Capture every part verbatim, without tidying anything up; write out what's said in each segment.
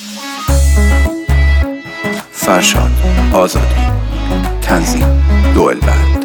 فرشاد آزادی. تنظیم دوئلبند.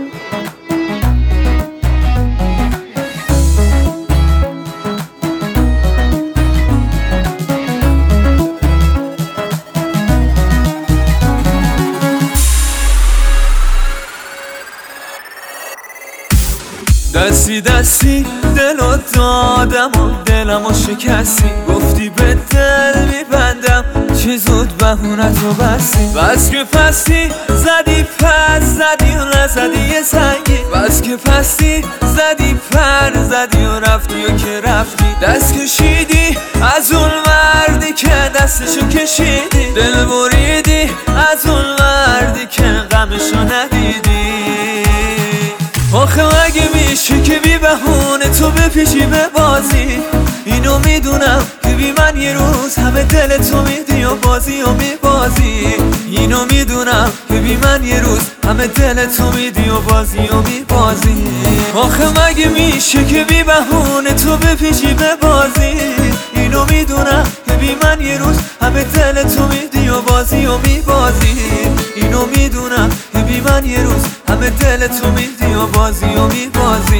دستی دستی دلو دادم و دلمو شکستی، گفتی به دل میبندم چه زود بهونتو بستی. بس که پستی زدی پس زدی و نزدی یه سنگی، بس که پستی زدی پر زدی و رفتی و که رفتی. دست کشیدی از اون مردی که دستشو کشیدی، دل بریدی از اون مردی که غمشو ندیدی. آخه مگه میشه که بی بهونه تو بپیچی به بازی؟ اینو میدونم که بی من یه روز همه دل تو میدی و بازی و میبازی. اینو میدونم که بی من یه روز همه دل تو میدی و بازی و میبازی. آخه مگه میشه که بی بهونه تو بپیچی به بازی؟ اینو میدونم که بی من یه روز همه دل تو میدی و بازی و میبازی. اینو میدونم که بی من یه روز همه دل تو میدی و بازی و میبازی.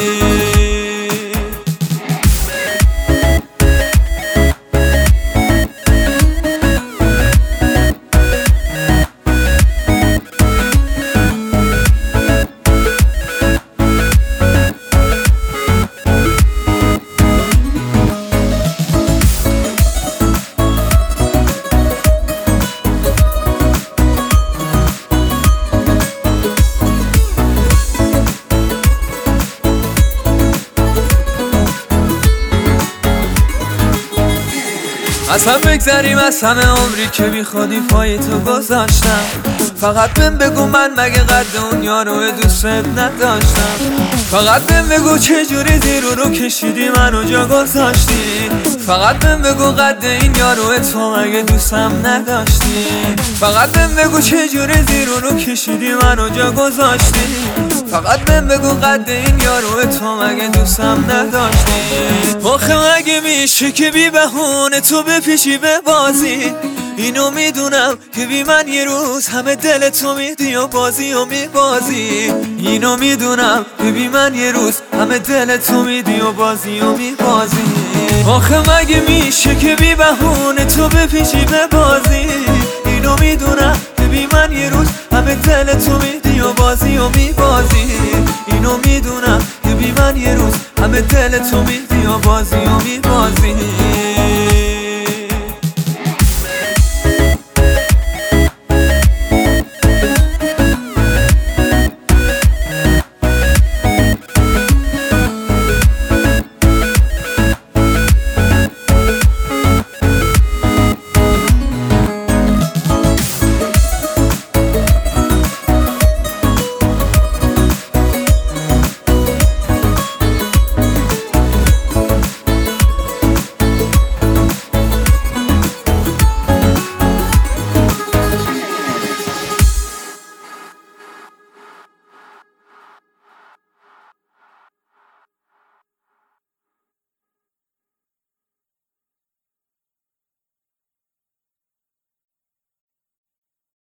از هم بگذریم از همه عمری که بی خودی پای تو گذاشتم. فقط بهم بگو من مگه قد اون یارو دوست نداشتم. فقط بهم بگو چجوری زیر رو کشیدی منو جا گذاشتی. فقط بهم بگو قد این یارو تو مگه دوستم نداشتی. فقط بهم بگو چجوری زیر رو کشیدی منو جا گذاشتی. فقط بهم بگو قد این یارو تو مگه دوستم نداشتی. آخه مگه میشه که بی بهونه تو بپیچی به بازی؟ اینو میدونم که بی من یه روز همه دل تو میدی و بازی و میبازی. اینو میدونم که بی من یه روز همه دل تو میدی و بازی و میبازی. آخه مگه میشه که بی بهونه تو بپیچی به بازی؟ اینو میدونم که بی من یه روز همه دل تو میدی و بازی و میبازی. اینو میدونم که بی من یه روز همه دل تو میدی و بازی و میبازی.